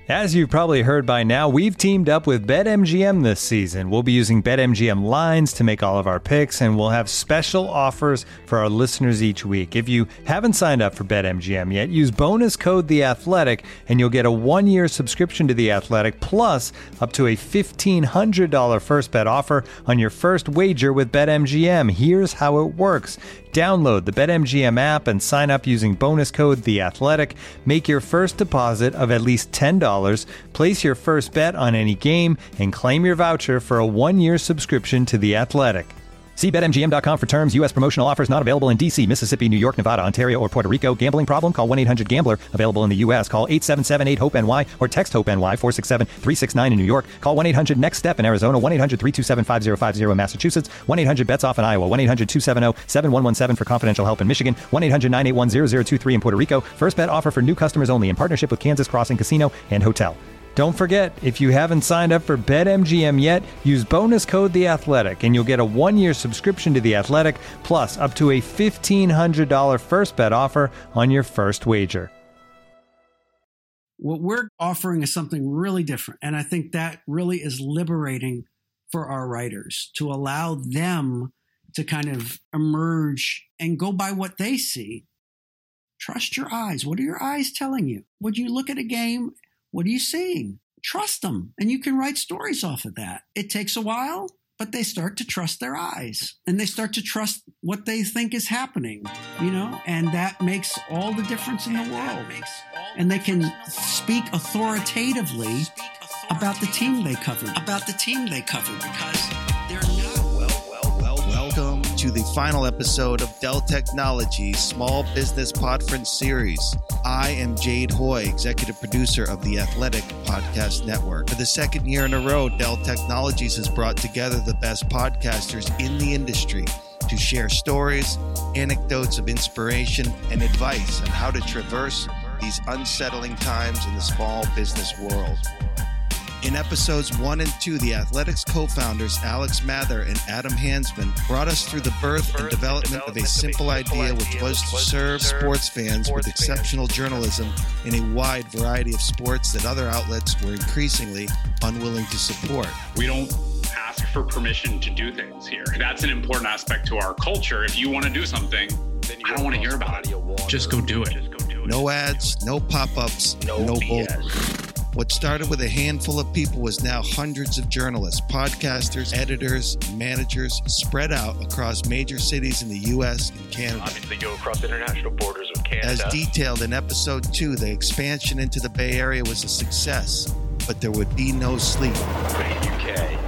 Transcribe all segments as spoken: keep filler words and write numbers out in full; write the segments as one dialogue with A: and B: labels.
A: As you've probably heard by now, we've teamed up with BetMGM this season. We'll be using BetMGM lines to make all of our picks, and we'll have special offers for our listeners each week. If you haven't signed up for BetMGM yet, use bonus code The Athletic, and you'll get a one-year subscription to The Athletic, plus up to a fifteen hundred dollars first bet offer on your first wager with BetMGM. Here's how it works. Download the BetMGM app and sign up using bonus code The Athletic. Make your first deposit of at least ten dollars. Place your first bet on any game and claim your voucher for a one-year subscription to The Athletic. See Bet M G M dot com for terms. U S promotional offers not available in D C, Mississippi, New York, Nevada, Ontario, or Puerto Rico. Gambling problem? Call one eight hundred gambler. Available in the U S. Call eight seven seven eight hope N Y or text HOPE-NY four six seven three six nine in New York. Call one eight hundred next step in Arizona. one eight hundred three two seven five zero five zero in Massachusetts. one eight hundred bets off in Iowa. one eight hundred two seven zero seven one one seven for confidential help in Michigan. one eight hundred nine eight one zero zero two three in Puerto Rico. First bet offer for new customers only in partnership with Kansas Crossing Casino and Hotel. Don't forget, if you haven't signed up for BetMGM yet, use bonus code The Athletic, and you'll get a one-year subscription to The Athletic, plus up to a fifteen hundred dollars first bet offer on your first wager.
B: What we're offering is something really different, and I think that really is liberating for our writers to allow them to kind of emerge and go by what they see. Trust your eyes. What are your eyes telling you? Would you look at a game? What are you seeing? Trust them. And you can write stories off of that. It takes a while, but they start to trust their eyes and they start to trust what they think is happening, you know, and that makes all the difference in the world. And they can speak authoritatively about the team they covered, about the team they covered, because they're not.
C: Welcome to the final episode of Dell Technologies Small Business Podference Series. I am Jade Hoy, executive producer of the Athletic Podcast Network. For the second year in a row, Dell Technologies has brought together the best podcasters in the industry to share stories, anecdotes of inspiration, and advice on how to traverse these unsettling times in the small business world. In episodes one and two, the Athletics co-founders Alex Mather and Adam Hansman brought us through the birth and development of a simple idea, which was to serve sports fans with exceptional journalism in a wide variety of sports that other outlets were increasingly unwilling to support.
D: We don't ask for permission to do things here. That's an important aspect to our culture. If you want to do something, I don't want to hear about it. Just go do it.
C: No ads, no pop-ups, no, no bullshit. What started with a handful of people was now hundreds of journalists, podcasters, editors, managers spread out across major cities in the U S and Canada.
E: Obviously go across international borders with Canada.
C: As detailed in episode two, the expansion into the Bay Area was a success, but there would be no sleep.
E: Right, U K.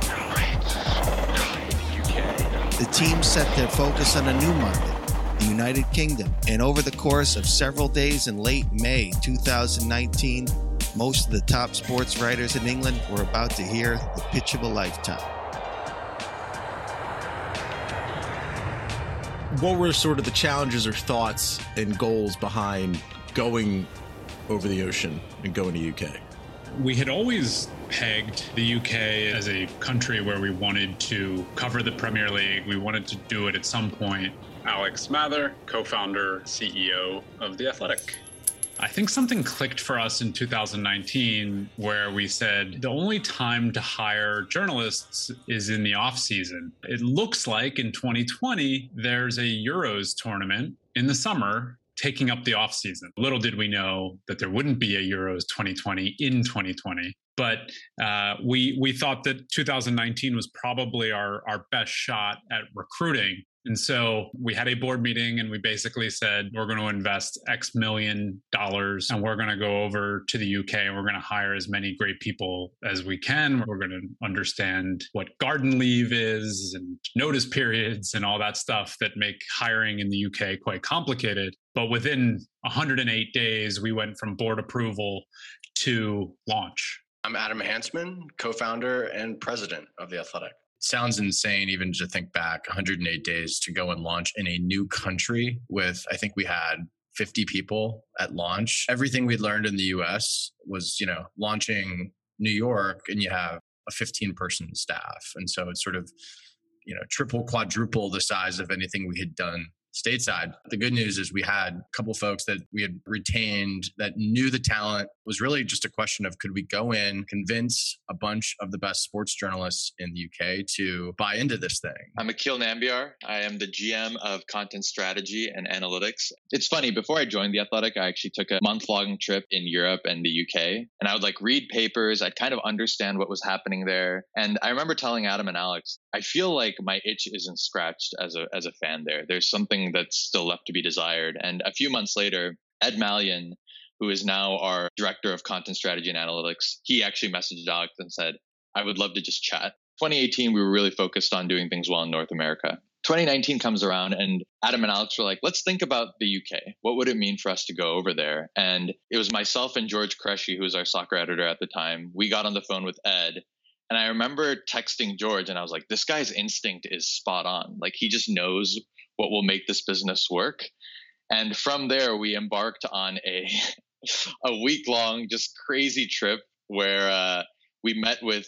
E: Right. U K.
C: The team set their focus on a new market, the United Kingdom, and over the course of several days in late May two thousand nineteen, most of the top sports writers in England were about to hear the pitch of a lifetime.
F: What were sort of the challenges or thoughts and goals behind going over the ocean and going to U K?
D: We had always pegged the U K as a country where we wanted to cover the Premier League. We wanted to do it at some point. Alex Mather, co-founder, C E O of The Athletic. I think something clicked for us in two thousand nineteen where we said the only time to hire journalists is in the off season. It looks like in twenty twenty, there's a Euros tournament in the summer taking up the off season. Little did we know that there wouldn't be a Euros twenty twenty in twenty twenty. But uh, we we thought that two thousand nineteen was probably our, our best shot at recruiting. And so we had a board meeting and we basically said, we're going to invest X million dollars and we're going to go over to the U K and we're going to hire as many great people as we can. We're going to understand what garden leave is and notice periods and all that stuff that make hiring in the U K quite complicated. But within one hundred eight days, we went from board approval to launch.
E: I'm Adam Hansman, co-founder and president of The Athletic.
G: Sounds insane even to think back one hundred eight days to go and launch in a new country with, I think we had fifty people at launch. Everything we'd learned in the U S was, you know, launching New York and you have a fifteen person staff. And so it's sort of, you know, triple, quadruple the size of anything we had done stateside. The good news is we had a couple folks that we had retained that knew the talent. It was really just a question of could we go in, convince a bunch of the best sports journalists in the U K to buy into this thing.
H: I'm Akil Nambiar. I am the G M of Content Strategy and Analytics. It's funny, before I joined The Athletic, I actually took a month-long trip in Europe and the U K, and I would like read papers. I'd kind of understand what was happening there. And I remember telling Adam and Alex, I feel like my itch isn't scratched as a as a fan there. There's something that's still left to be desired. And a few months later, Ed Malyon, who is now our director of content strategy and analytics, he actually messaged Alex and said, I would love to just chat. twenty eighteen, we were really focused on doing things well in North America. twenty nineteen comes around and Adam and Alex were like, let's think about the U K. What would it mean for us to go over there? And it was myself and George Qureshi, who was our soccer editor at the time. We got on the phone with Ed. And I remember texting George and I was like, this guy's instinct is spot on. Like, he just knows what will make this business work. And from there, we embarked on a a week-long, just crazy trip where uh, we met with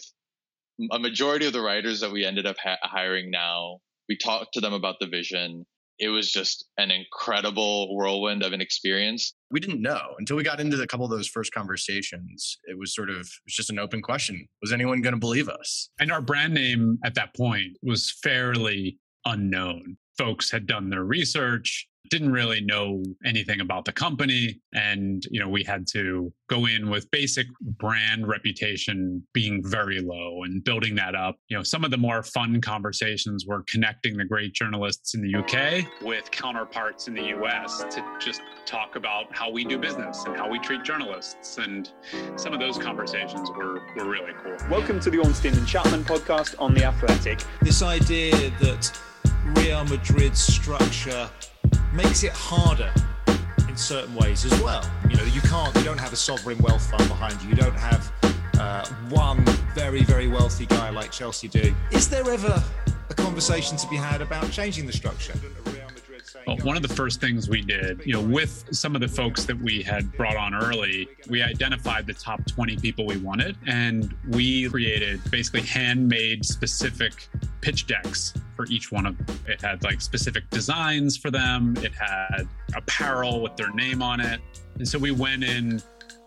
H: a majority of the writers that we ended up ha- hiring now. We talked to them about the vision. It was just an incredible whirlwind of an experience.
G: We didn't know until we got into a couple of those first conversations. It was sort of, it was just an open question. Was anyone going to believe us?
D: And our brand name at that point was fairly unknown. Folks had done their research, didn't really know anything about the company. And, you know, we had to go in with basic brand reputation being very low and building that up. You know, some of the more fun conversations were connecting the great journalists in the U K with counterparts in the U S to just talk about how we do business and how we treat journalists. And some of those conversations were, were really cool.
I: Welcome to the Ornstein and Chapman podcast on The Athletic.
J: This idea that Real Madrid's structure makes it harder in certain ways as well. You know, you can't, you don't have a sovereign wealth fund behind you. You don't have uh, one very, very wealthy guy like Chelsea do. Is there ever a conversation to be had about changing the structure?
D: Well, one of the first things we did, you know, with some of the folks that we had brought on early, we identified the top twenty people we wanted, and we created basically handmade specific pitch decks for each one of them. It had like specific designs for them. It had apparel with their name on it. And so we went in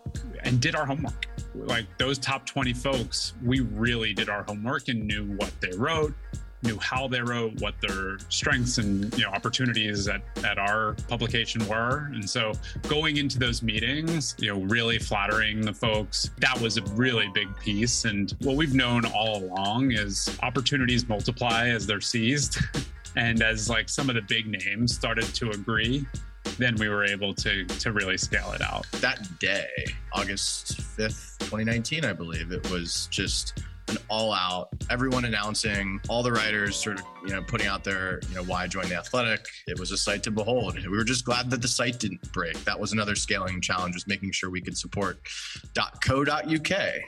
D: and did our homework. Like those top twenty folks, we really did our homework and knew what they wrote, knew how they wrote, what their strengths and, you know, opportunities at, at our publication were. And so going into those meetings, you know, really flattering the folks, that was a really big piece. And what we've known all along is opportunities multiply as they're seized. And as like some of the big names started to agree, then we were able to to really scale it out.
G: That day, August fifth, twenty nineteen, I believe, it was just an all out, everyone announcing, all the writers sort of, you know, putting out their, you know, why I joined The Athletic. It was a sight to behold. We were just glad that the site didn't break. That was another scaling challenge, was making sure we could support .co dot U K.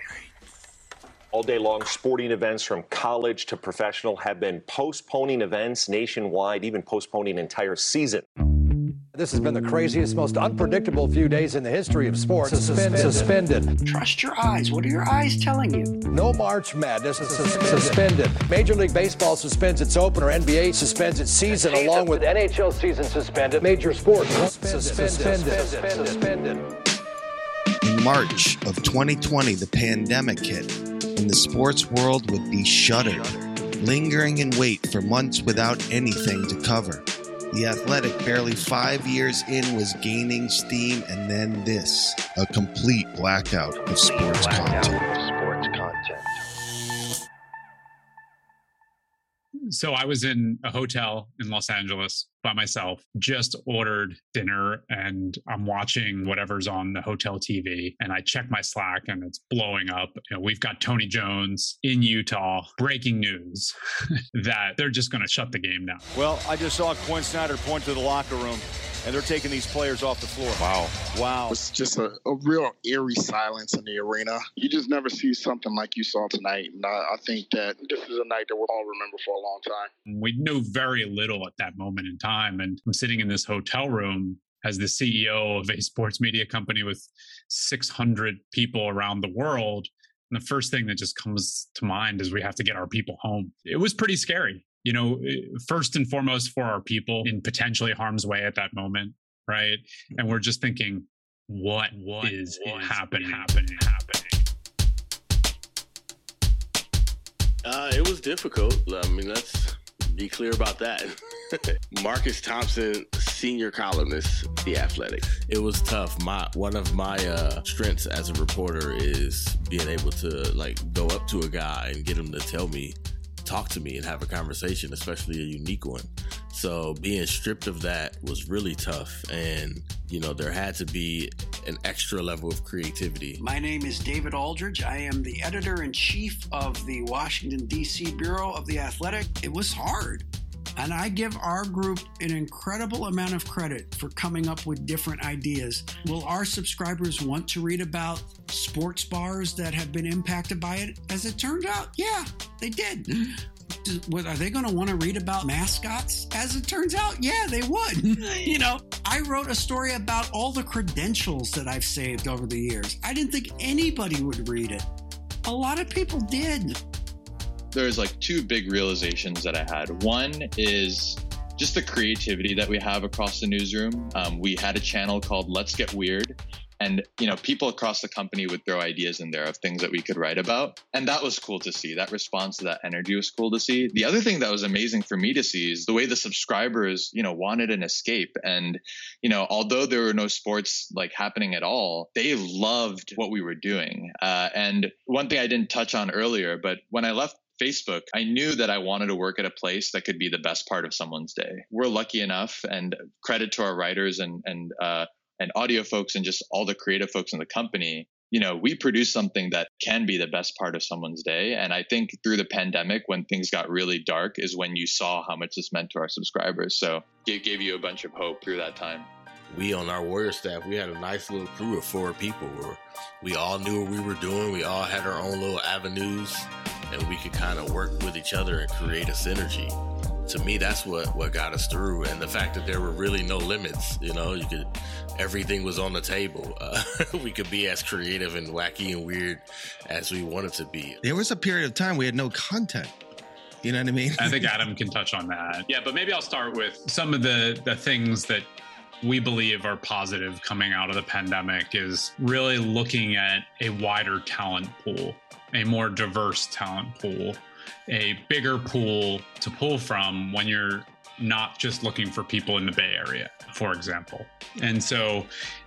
K: All day long, sporting events from college to professional have been postponing events nationwide, even postponing entire season.
L: This has been the craziest, most unpredictable few days in the history of sports. Suspended. Suspended.
B: Trust your eyes. What are your eyes telling you?
L: No March Madness is suspended. suspended. Major League Baseball suspends its opener. N B A suspends its season, season along with N H L season suspended. Major sports suspended. Suspended. Suspended. Suspended.
C: In March of twenty twenty, the pandemic hit, and the sports world would be shuttered, lingering in wait for months without anything to cover. The Athletic, barely five years in, was gaining steam, and then this, a complete blackout of sports content.
K: Sports content.
D: So I was in a hotel in Los Angeles by myself, just ordered dinner, and I'm watching whatever's on the hotel T V, and I check my Slack and it's blowing up. You know, we've got Tony Jones in Utah, breaking news that they're just going to shut the game down.
M: Well, I just saw Quinn Snyder point to the locker room, and they're taking these players off the floor.
N: Wow.
M: Wow.
N: It's just a, a real eerie silence in the arena. You just never see something like you saw tonight. And I, I think that this is a night that we'll all remember for a long time.
D: We knew very little at that moment in time. And I'm sitting in this hotel room as the C E O of a sports media company with six hundred people around the world. And the first thing that just comes to mind is we have to get our people home. It was pretty scary. you know, first and foremost for our people in potentially harm's way at that moment, right? And we're just thinking, what, what is happening, happening, happening?
O: Uh, it was difficult. I mean, let's be clear about that. Marcus Thompson, senior columnist, The Athletic.
F: It was tough. My one of my uh, strengths as a reporter is being able to like go up to a guy and get him to tell me, talk to me and have a conversation, especially a unique one. So being stripped of that was really tough. And, you know, there had to be an extra level of creativity.
B: My name is David Aldridge. I am the editor-in-chief of the Washington, D C bureau of The Athletic. It was hard. And I give our group an incredible amount of credit for coming up with different ideas. Will our subscribers want to read about sports bars that have been impacted by it? As it turned out, yeah, they did. Are they going to want to read about mascots? As it turns out, yeah, they would. You know, I wrote a story about all the credentials that I've saved over the years. I didn't think anybody would read it. A lot of people did.
H: There's like two big realizations that I had. One is just the creativity that we have across the newsroom. Um, we had a channel called Let's Get Weird. And, you know, people across the company would throw ideas in there of things that we could write about. And that was cool to see. That response to that energy was cool to see. The other thing that was amazing for me to see is the way the subscribers, you know, wanted an escape. And, you know, although there were no sports like happening at all, they loved what we were doing. Uh, and one thing I didn't touch on earlier, but when I left Facebook, I knew that I wanted to work at a place that could be the best part of someone's day. We're lucky enough, and credit to our writers and, and, uh, and audio folks and just all the creative folks in the company, you know, we produce something that can be the best part of someone's day. And I think through the pandemic, when things got really dark is when you saw how much this meant to our subscribers. So it gave you a bunch of hope through that time.
O: We on our Warrior staff, we had a nice little crew of four people where we all knew what we were doing. We all had our own little avenues and we could kind of work with each other and create a synergy. To me, that's what, what got us through. And the fact that there were really no limits, you know, you could, everything was on the table. Uh, we could be as creative and wacky and weird as we wanted to be.
C: There was a period of time we had no content. You know what I mean?
D: I think Adam can touch on that. Yeah, but maybe I'll start with some of the, the things that we believe are positive coming out of the pandemic is really looking at a wider talent pool, a more diverse talent pool, a bigger pool to pull from when you're not just looking for people in the Bay Area, for example. And so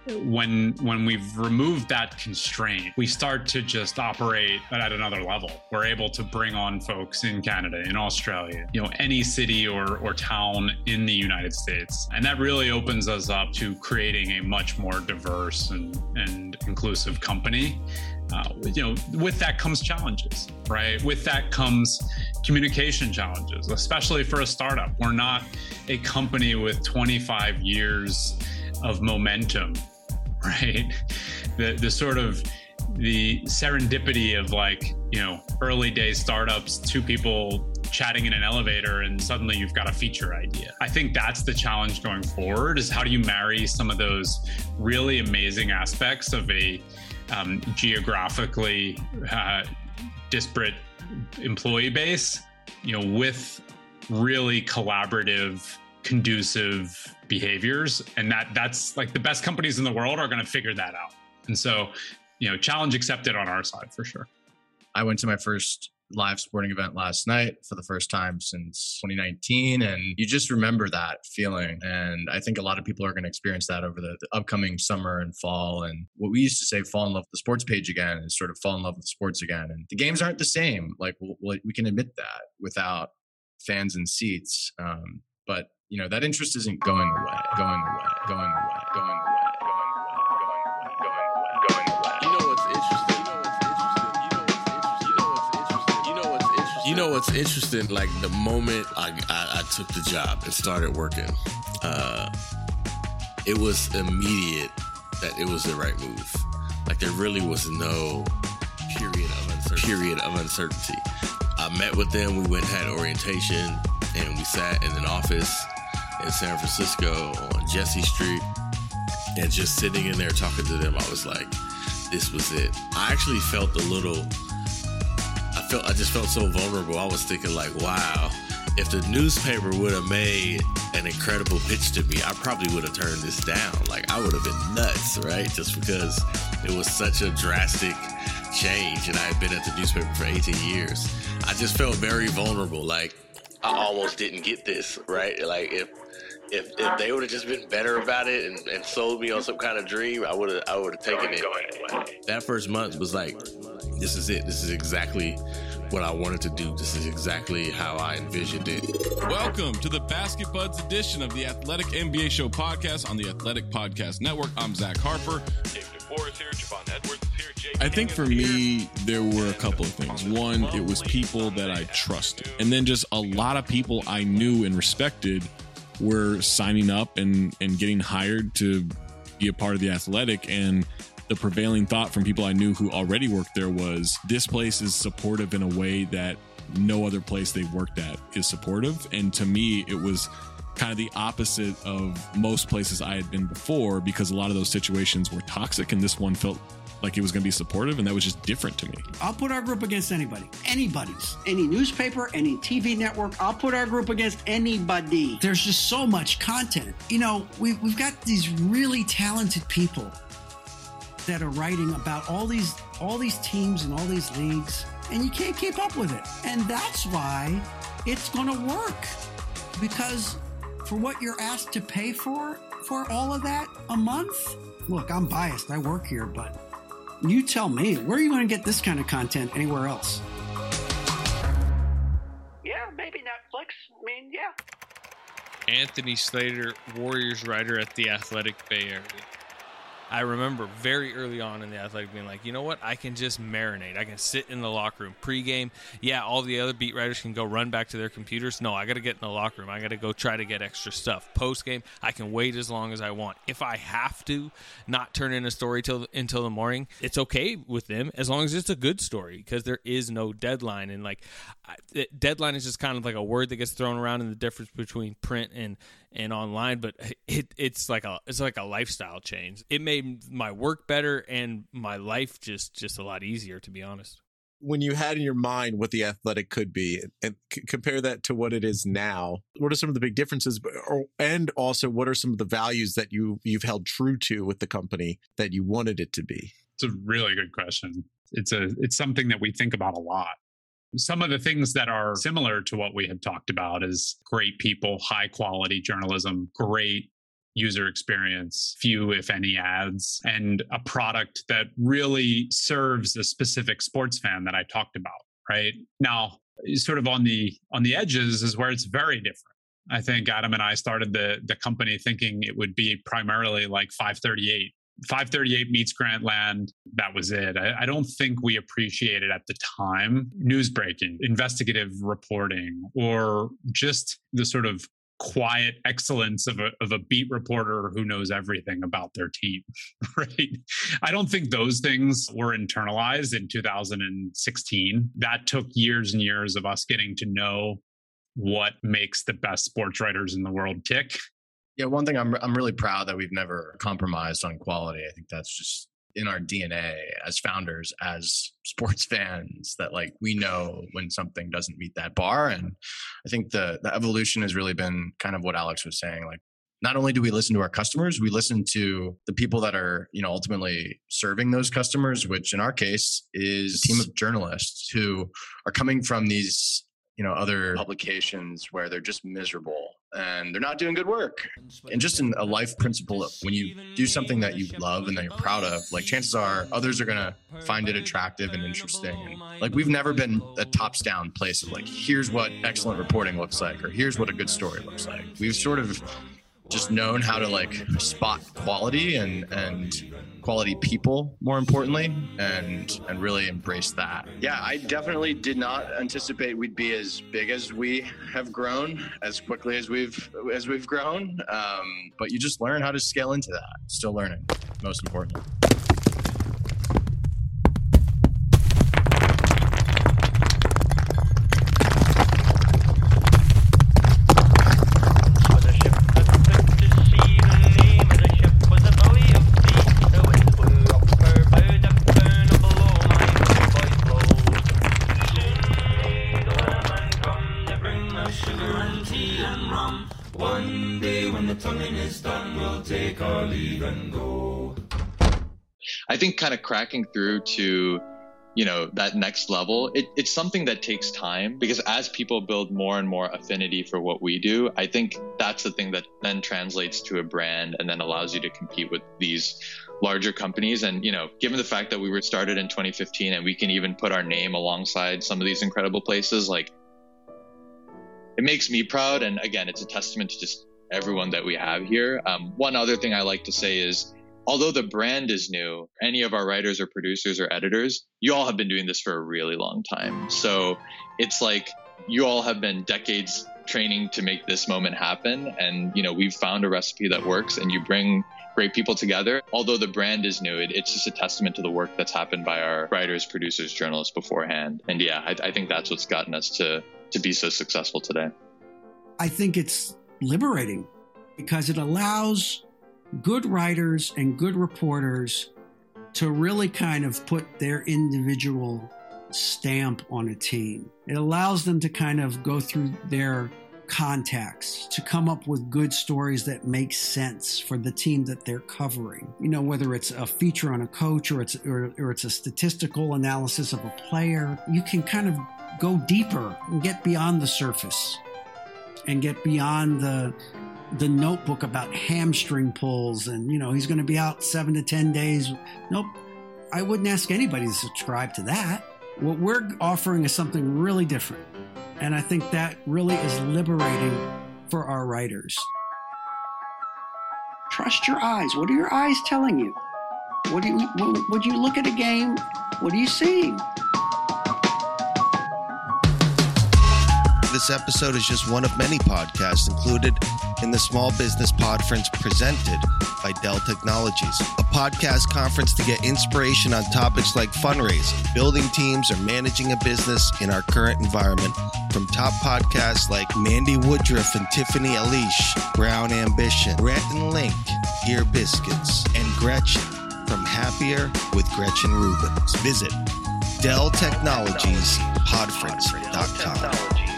D: when when we've removed that constraint, we start to just operate at another level. We're able to bring on folks in Canada, in Australia, you know, any city or, or town in the United States. And that really opens us up to creating a much more diverse and, and inclusive company. Uh, you know, with that comes challenges, right? With that comes communication challenges, especially for a startup. We're not a company with twenty-five years of momentum, right? The the sort of the serendipity of like, you know, early day startups, two people chatting in an elevator and suddenly you've got a feature idea. I think that's the challenge going forward is how do you marry some of those really amazing aspects of a Um, geographically uh, disparate employee base, you know, with really collaborative, conducive behaviors. And that that's like the best companies in the world are going to figure that out. And so, you know, challenge accepted on our side for sure.
G: I went to my first live sporting event last night for the first time since twenty nineteen. And you just remember that feeling. And I think a lot of people are going to experience that over the, the upcoming summer and fall. And what we used to say, fall in love with the sports page again, is sort of fall in love with sports again. And the games aren't the same. Like we'll, we can admit that without fans and seats. Um, but, you know, that interest isn't going away, going away, going away, going away.
O: You know what's interesting? Like the moment I, I, I took the job and started working, uh, it was immediate that it was the right move. Like there really was no period of uncertainty. Period of uncertainty. I met with them. We went and had orientation, and we sat in an office in San Francisco on Jesse Street, and just sitting in there talking to them, I was like, this was it. I actually felt a little. I felt I just felt so vulnerable. I was thinking like, wow, if the newspaper would have made an incredible pitch to me, I probably would have turned this down. Like, I would have been nuts, right? Just because it was such a drastic change, and I had been at the newspaper for eighteen years. I just felt very vulnerable. Like, I almost didn't get this, right? Like, if if, if they would have just been better about it and, and sold me on some kind of dream, I would have I would have taken it. That first month was like, this is it. This is exactly what I wanted to do. This is exactly how I envisioned it.
P: Welcome to the Basket Buds edition of the Athletic N B A Show podcast on the Athletic Podcast Network. I'm Zach Harper. Dave DeFore is here. Javon Edwards is here. Jay I think for me, there were a couple of things. One, it was people that I trusted. And then just a lot of people I knew and respected were signing up and, and getting hired to be a part of the Athletic. And the prevailing thought from people I knew who already worked there was, this place is supportive in a way that no other place they've worked at is supportive. And to me, it was kind of the opposite of most places I had been before, because a lot of those situations were toxic, and this one felt like it was going to be supportive, and that was just different to me.
B: I'll put our group against anybody. Anybody's. Any newspaper, any T V network, I'll put our group against anybody. There's just so much content. You know, we've, we've got these really talented people that are writing about all these all these teams and all these leagues, and you can't keep up with it. And that's why it's going to work, because for what you're asked to pay for for all of that a month, look, I'm biased, I work here, but you tell me, where are you going to get this kind of content anywhere else?
Q: Yeah, maybe Netflix. I mean, yeah.
R: Anthony Slater, Warriors writer at The Athletic Bay Area. I remember very early on in the Athletic being like, you know what? I can just marinate. I can sit in the locker room pregame. Yeah, all the other beat writers can go run back to their computers. No, I got to get in the locker room. I got to go try to get extra stuff. Postgame, I can wait as long as I want. If I have to not turn in a story till until the morning, it's okay with them as long as it's a good story, because there is no deadline. And like, I, deadline is just kind of like a word that gets thrown around in the difference between print and and online, but it it's like a it's like a lifestyle change. It made my work better and my life just just a lot easier, to be honest.
S: When you had in your mind what the Athletic could be, and c- compare that to what it is now, what are some of the big differences, or, and also what are some of the values that you you've held true to with the company that you wanted it to be?
D: It's a really good question. It's a it's something that we think about a lot. Some of the things that are similar to what we have talked about is great people, high quality journalism, great user experience, few, if any, ads, and a product that really serves a specific sports fan that I talked about, right? Now, sort of on the on the edges is where it's very different. I think Adam and I started the the company thinking it would be primarily like five thirty-eight. five thirty-eight meets Grantland. That was it. I, I don't think we appreciated at the time news breaking, investigative reporting, or just the sort of quiet excellence of a, of a beat reporter who knows everything about their team, right? I don't think those things were internalized in two thousand sixteen. That took years and years of us getting to know what makes the best sports writers in the world tick.
G: Yeah, one thing I'm I'm really proud that we've never compromised on quality. I think that's just in our D N A as founders, as sports fans, that like we know when something doesn't meet that bar. And I think the the evolution has really been kind of what Alex was saying. Like, not only do we listen to our customers, we listen to the people that are, you know, ultimately serving those customers, which in our case is a team of journalists who are coming from these, you know, other publications where they're just miserable and they're not doing good work. And just in a life principle, when you do something that you love and that you're proud of, like, chances are others are going to find it attractive and interesting. And like, we've never been a tops down place of like, here's what excellent reporting looks like, or here's what a good story looks like. We've sort of just known how to like spot quality and, and quality people, more importantly, and and really embrace that. Yeah, I definitely did not anticipate we'd be as big as we have grown, as quickly as we've as we've grown. Um, but you just learn how to scale into that. Still learning, most importantly.
T: Sugar coming is done, we'll take our leave and go.
H: I think kind of cracking through to, you know, that next level, it, it's something that takes time, because as people build more and more affinity for what we do, I think that's the thing that then translates to a brand and then allows you to compete with these larger companies. And, you know, given the fact that we were started in twenty fifteen and we can even put our name alongside some of these incredible places, like, it makes me proud. And again, it's a testament to just everyone that we have here. Um, one other thing I like to say is, although the brand is new, any of our writers or producers or editors, you all have been doing this for a really long time. So it's like you all have been decades training to make this moment happen. And, you know, we've found a recipe that works, and you bring great people together. Although the brand is new, it, it's just a testament to the work that's happened by our writers, producers, journalists beforehand. And yeah, I, I think that's what's gotten us to, to be so successful today.
B: I think it's liberating because it allows good writers and good reporters to really kind of put their individual stamp on a team. It allows them to kind of go through their contacts to come up with good stories that make sense for the team that they're covering. You know, whether it's a feature on a coach or it's or, or it's a statistical analysis of a player, you can kind of go deeper and get beyond the surface and get beyond the the notebook about hamstring pulls and, you know, he's going to be out seven to ten days. Nope. I wouldn't ask anybody to subscribe to that. What we're offering is something really different. And I think that really is liberating for our writers. Trust your eyes. What are your eyes telling you? What do you, would you look at a game? What are you seeing?
C: This episode is just one of many podcasts included in the Small Business Podference presented by Dell Technologies, a podcast conference to get inspiration on topics like fundraising, building teams, or managing a business in our current environment from top podcasts like Mandy Woodruff and Tiffany Elish, Brown Ambition, Grant and Link, Ear Biscuits, and Gretchen from Happier with Gretchen Rubens. Visit Dell Technologies Podference dot com.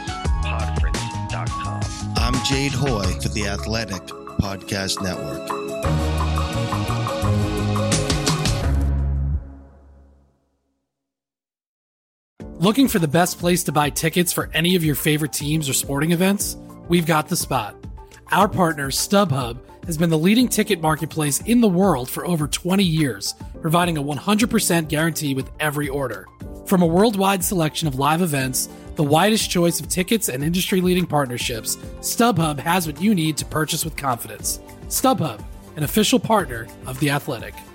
C: I'm Jade Hoy for the Athletic Podcast Network.
U: Looking for the best place to buy tickets for any of your favorite teams or sporting events? We've got the spot. Our partner, StubHub, has been the leading ticket marketplace in the world for over twenty years, providing a one hundred percent guarantee with every order. From a worldwide selection of live events, the widest choice of tickets and industry-leading partnerships, StubHub has what you need to purchase with confidence. StubHub, an official partner of The Athletic.